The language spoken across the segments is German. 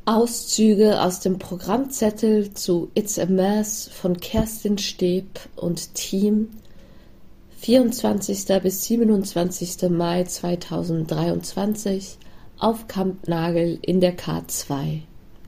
Auszüge aus dem Programmzettel zu It's a Mess von Kerstin Steeb und Team, 24. bis 27. Mai 2023 auf Kampnagel in der K2.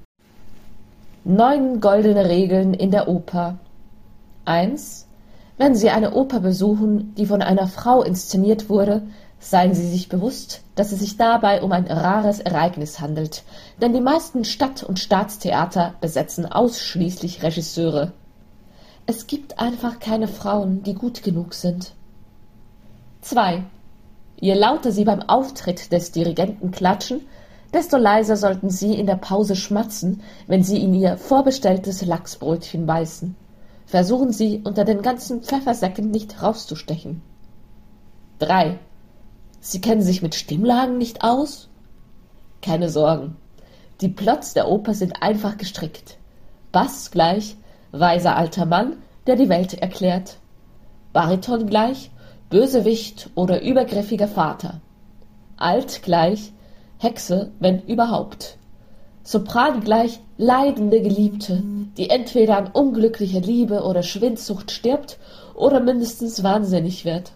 9 goldene Regeln in der Oper. 1. Wenn Sie eine Oper besuchen, die von einer Frau inszeniert wurde, seien Sie sich bewusst, dass es sich dabei um ein rares Ereignis handelt, denn die meisten Stadt- und Staatstheater besetzen ausschließlich Regisseure. Es gibt einfach keine Frauen, die gut genug sind. 2. Je lauter Sie beim Auftritt des Dirigenten klatschen, desto leiser sollten Sie in der Pause schmatzen, wenn Sie in Ihr vorbestelltes Lachsbrötchen beißen. Versuchen Sie, unter den ganzen Pfeffersäcken nicht rauszustechen. 3. Sie kennen sich mit Stimmlagen nicht aus? Keine Sorgen. Die Plots der Oper sind einfach gestrickt. Bass gleich weiser alter Mann, der die Welt erklärt. Bariton gleich Bösewicht oder übergriffiger Vater. Alt gleich Hexe, wenn überhaupt. Sopran gleich leidende Geliebte, die entweder an unglücklicher Liebe oder Schwindsucht stirbt oder mindestens wahnsinnig wird.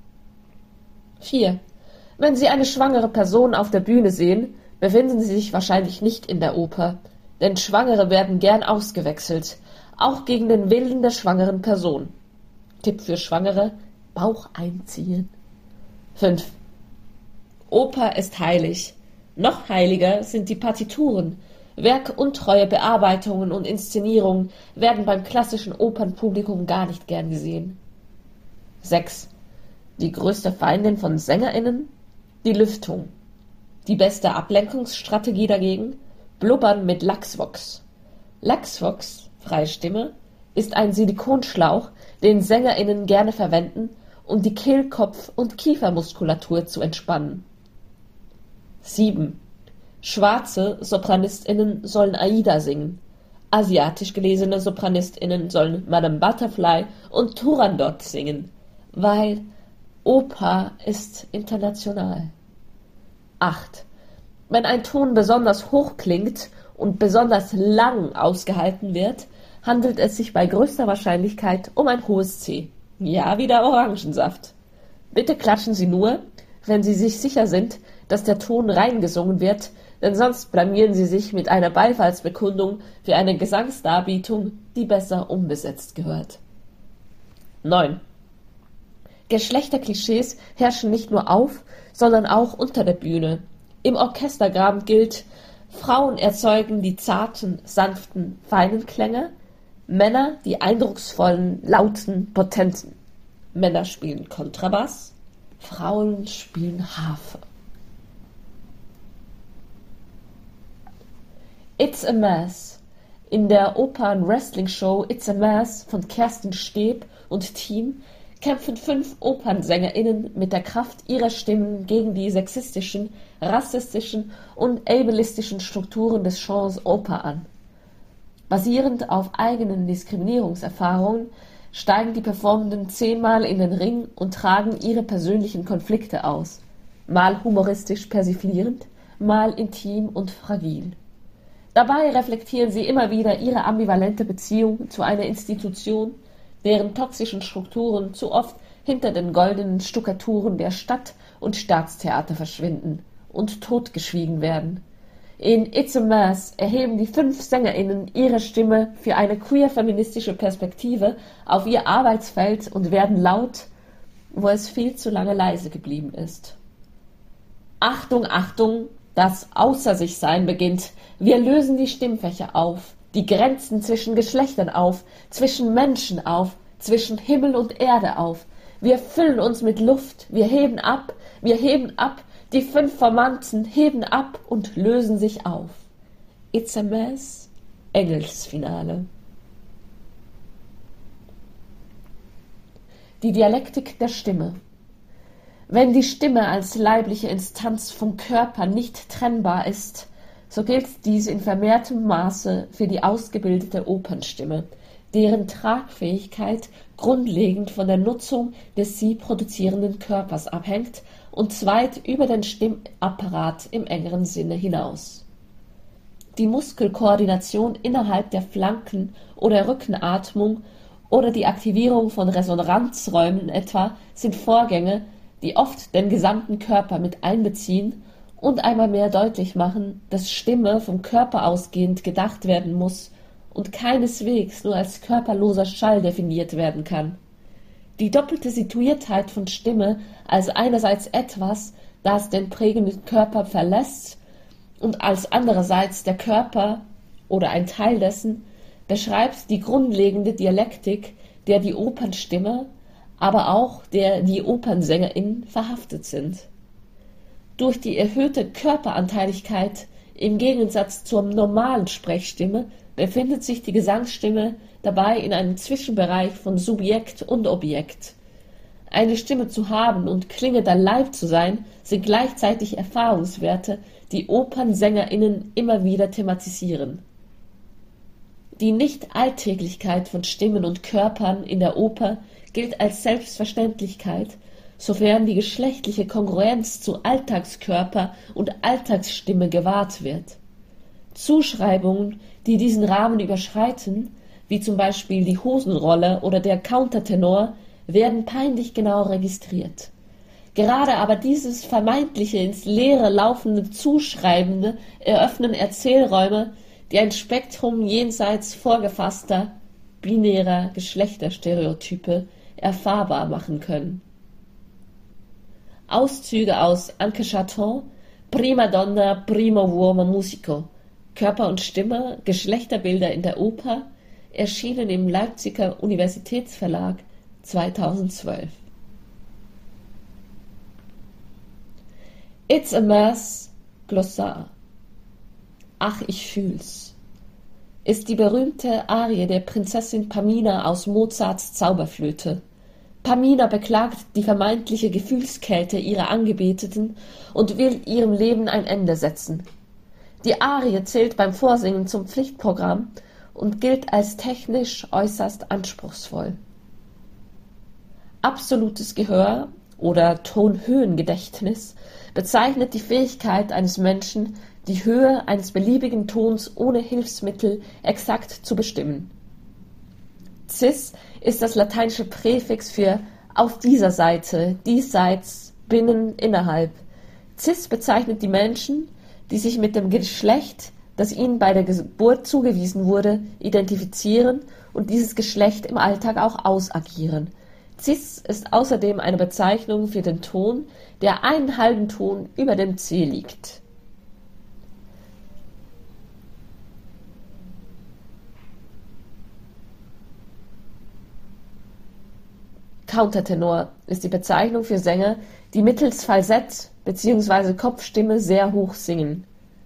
4. Wenn Sie eine schwangere Person auf der Bühne sehen, befinden Sie sich wahrscheinlich nicht in der Oper, denn Schwangere werden gern ausgewechselt, auch gegen den Willen der schwangeren Person. Tipp für Schwangere: Bauch einziehen. 5. Oper ist heilig. Noch heiliger sind die Partituren. Werkuntreue Bearbeitungen und Inszenierungen werden beim klassischen Opernpublikum gar nicht gern gesehen. 6. Die größte Feindin von SängerInnen? Die Lüftung. Die beste Ablenkungsstrategie dagegen? Blubbern mit Lachsvox. Lachsvox, freie Stimme, ist ein Silikonschlauch, den SängerInnen gerne verwenden, um die Kehlkopf- und Kiefermuskulatur zu entspannen. 7. Schwarze SopranistInnen sollen Aida singen. Asiatisch gelesene SopranistInnen sollen Madame Butterfly und Turandot singen, weil Oper ist international. 8. Wenn ein Ton besonders hoch klingt und besonders lang ausgehalten wird, handelt es sich bei größter Wahrscheinlichkeit um ein hohes C. Ja, wie der Orangensaft. Bitte klatschen Sie nur, wenn Sie sich sicher sind, dass der Ton reingesungen wird, denn sonst blamieren Sie sich mit einer Beifallsbekundung für eine Gesangsdarbietung, die besser umbesetzt gehört. 9. Geschlechterklischees herrschen nicht nur auf, sondern auch unter der Bühne. Im Orchestergraben gilt: Frauen erzeugen die zarten, sanften, feinen Klänge, Männer die eindrucksvollen, lauten, potenten. Männer spielen Kontrabass, Frauen spielen Harfe. It's a Mess. In der Opern-Wrestling-Show It's a Mess von Kerstin Steeb und Team kämpfen 5 OpernsängerInnen mit der Kraft ihrer Stimmen gegen die sexistischen, rassistischen und ableistischen Strukturen des Genres Oper an. Basierend auf eigenen Diskriminierungserfahrungen steigen die Performenden 10-mal in den Ring und tragen ihre persönlichen Konflikte aus, mal humoristisch persiflierend, mal intim und fragil. Dabei reflektieren sie immer wieder ihre ambivalente Beziehung zu einer Institution, deren toxischen Strukturen zu oft hinter den goldenen Stuckaturen der Stadt- und Staatstheater verschwinden und totgeschwiegen werden. In It's a Mess erheben die 5 SängerInnen ihre Stimme für eine queer-feministische Perspektive auf ihr Arbeitsfeld und werden laut, wo es viel zu lange leise geblieben ist. Achtung, Achtung, das Außer-sich-Sein beginnt. Wir lösen die Stimmfächer auf, die Grenzen zwischen Geschlechtern auf, zwischen Menschen auf, zwischen Himmel und Erde auf. Wir füllen uns mit Luft, wir heben ab, die 5 Formanten heben ab und lösen sich auf. It's a Mess, Engelsfinale. Die Dialektik der Stimme. Wenn die Stimme als leibliche Instanz vom Körper nicht trennbar ist, so gilt dies in vermehrtem Maße für die ausgebildete Opernstimme, deren Tragfähigkeit grundlegend von der Nutzung des sie produzierenden Körpers abhängt und weit über den Stimmapparat im engeren Sinne hinaus. Die Muskelkoordination innerhalb der Flanken- oder Rückenatmung oder die Aktivierung von Resonanzräumen etwa sind Vorgänge, die oft den gesamten Körper mit einbeziehen und einmal mehr deutlich machen, dass Stimme vom Körper ausgehend gedacht werden muss und keineswegs nur als körperloser Schall definiert werden kann. Die doppelte Situiertheit von Stimme als einerseits etwas, das den prägenden Körper verlässt, und als andererseits der Körper oder ein Teil dessen, beschreibt die grundlegende Dialektik, der die Opernstimme, aber auch der die Opernsängerin verhaftet sind. Durch die erhöhte Körperanteiligkeit im Gegensatz zur normalen Sprechstimme befindet sich die Gesangsstimme dabei in einem Zwischenbereich von Subjekt und Objekt. Eine Stimme zu haben und klingender Leib zu sein, sind gleichzeitig Erfahrungswerte, die OpernsängerInnen immer wieder thematisieren. Die Nicht-Alltäglichkeit von Stimmen und Körpern in der Oper gilt als Selbstverständlichkeit, sofern die geschlechtliche Kongruenz zu Alltagskörper und Alltagsstimme gewahrt wird. Zuschreibungen, die diesen Rahmen überschreiten, wie zum Beispiel die Hosenrolle oder der Countertenor, werden peinlich genau registriert. Gerade aber dieses vermeintliche ins Leere laufende Zuschreibende eröffnen Erzählräume, die ein Spektrum jenseits vorgefasster, binärer Geschlechterstereotype erfahrbar machen können. Auszüge aus Anke Chaton, Prima Donna, Primo Uomo Musico, Körper und Stimme, Geschlechterbilder in der Oper, erschienen im Leipziger Universitätsverlag 2012. It's a Mess, Glossar. Ach, ich fühl's, ist die berühmte Arie der Prinzessin Pamina aus Mozarts Zauberflöte. Pamina beklagt die vermeintliche Gefühlskälte ihrer Angebeteten und will ihrem Leben ein Ende setzen. Die Arie zählt beim Vorsingen zum Pflichtprogramm und gilt als technisch äußerst anspruchsvoll. Absolutes Gehör oder Tonhöhengedächtnis bezeichnet die Fähigkeit eines Menschen, die Höhe eines beliebigen Tons ohne Hilfsmittel exakt zu bestimmen. Cis ist das lateinische Präfix für auf dieser Seite, diesseits, binnen, innerhalb. Cis bezeichnet die Menschen, die sich mit dem Geschlecht, das ihnen bei der Geburt zugewiesen wurde, identifizieren und dieses Geschlecht im Alltag auch ausagieren. Cis ist außerdem eine Bezeichnung für den Ton, der einen halben Ton über dem C liegt. Countertenor ist die Bezeichnung für Sänger, die mittels Falsett bzw. Kopfstimme sehr hoch singen.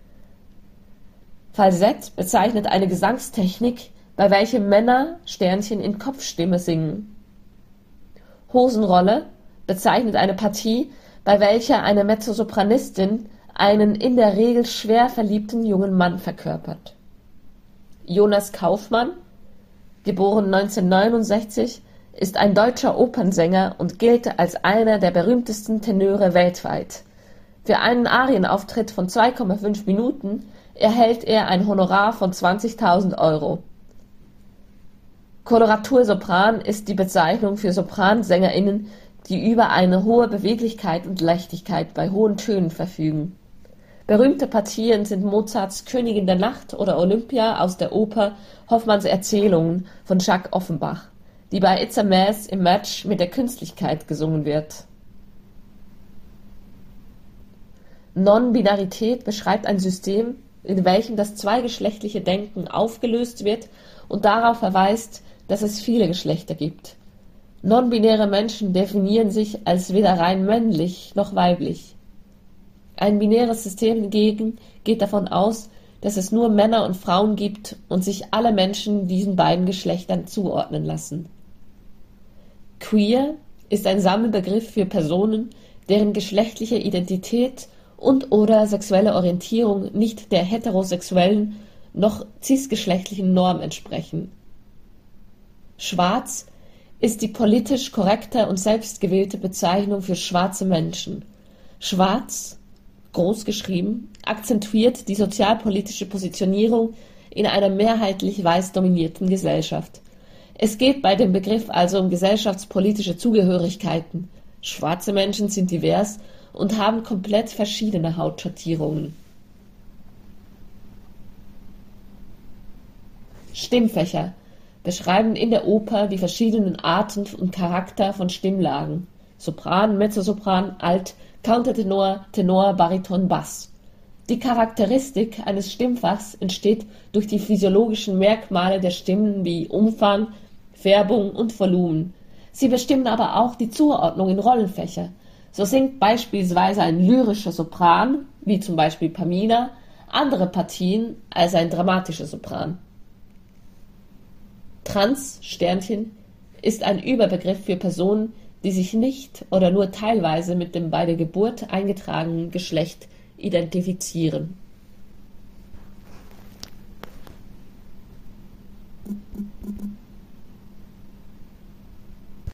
Falsett bezeichnet eine Gesangstechnik, bei welcher Männer Sternchen in Kopfstimme singen. Hosenrolle bezeichnet eine Partie, bei welcher eine Mezzosopranistin einen in der Regel schwer verliebten jungen Mann verkörpert. Jonas Kaufmann, geboren 1969, ist ein deutscher Opernsänger und gilt als einer der berühmtesten Tenöre weltweit. Für einen Arienauftritt von 2,5 Minuten erhält er ein Honorar von 20.000 Euro. Koloratursopran ist die Bezeichnung für Sopransänger*innen, die über eine hohe Beweglichkeit und Leichtigkeit bei hohen Tönen verfügen. Berühmte Partien sind Mozarts Königin der Nacht oder Olympia aus der Oper Hoffmanns Erzählungen von Jacques Offenbach, die bei It's a Mess im Match mit der Künstlichkeit gesungen wird. Non-Binarität beschreibt ein System, in welchem das zweigeschlechtliche Denken aufgelöst wird und darauf verweist, dass es viele Geschlechter gibt. Non-binäre Menschen definieren sich als weder rein männlich noch weiblich. Ein binäres System hingegen geht davon aus, dass es nur Männer und Frauen gibt und sich alle Menschen diesen beiden Geschlechtern zuordnen lassen. Queer ist ein Sammelbegriff für Personen, deren geschlechtliche Identität und/oder sexuelle Orientierung nicht der heterosexuellen noch cisgeschlechtlichen Norm entsprechen. Schwarz ist die politisch korrekte und selbstgewählte Bezeichnung für schwarze Menschen. Schwarz großgeschrieben, akzentuiert die sozialpolitische Positionierung in einer mehrheitlich weiß dominierten Gesellschaft. Es geht bei dem Begriff also um gesellschaftspolitische Zugehörigkeiten. Schwarze Menschen sind divers und haben komplett verschiedene Hautschattierungen. Stimmfächer beschreiben in der Oper die verschiedenen Arten und Charakter von Stimmlagen: Sopran, Mezzosopran, Alt, Countertenor, Tenor, Bariton, Bass. Die Charakteristik eines Stimmfachs entsteht durch die physiologischen Merkmale der Stimmen wie Umfang, Färbung und Volumen. Sie bestimmen aber auch die Zuordnung in Rollenfächer. So singt beispielsweise ein lyrischer Sopran, wie zum Beispiel Pamina, andere Partien als ein dramatischer Sopran. Trans ist ein Überbegriff für Personen, die sich nicht oder nur teilweise mit dem bei der Geburt eingetragenen Geschlecht identifizieren.